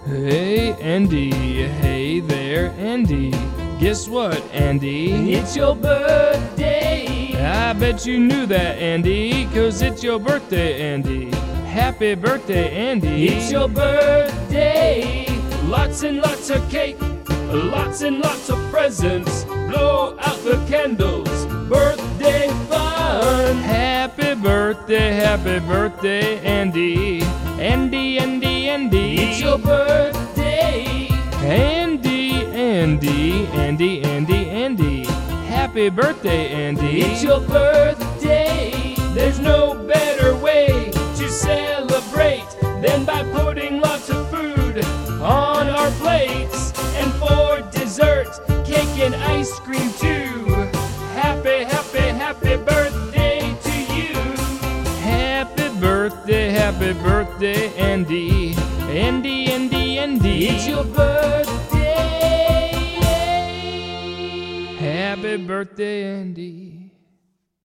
Hey, Andy. Hey there, Andy. Guess what, Andy? It's your birthday. I bet you knew that, Andy, 'cause it's your birthday, Andy. Happy birthday, Andy. It's your birthday. Lots and lots of cake, lots and lots of presents. Blow out the candles, birthday fun. Happy birthday, Andy. Andy, Andy, Andy. It's your birthday. Andy, Andy, Andy, Andy, Andy. Happy birthday, Andy. It's your birthday. There's no better way to celebrate than by putting lots of food on our plates. And for dessert, cake and ice cream too. Happy, happy, happy birthday to you. Happy birthday, Andy. Andy, Andy, Andy. It's your birthday. Happy birthday, Andy.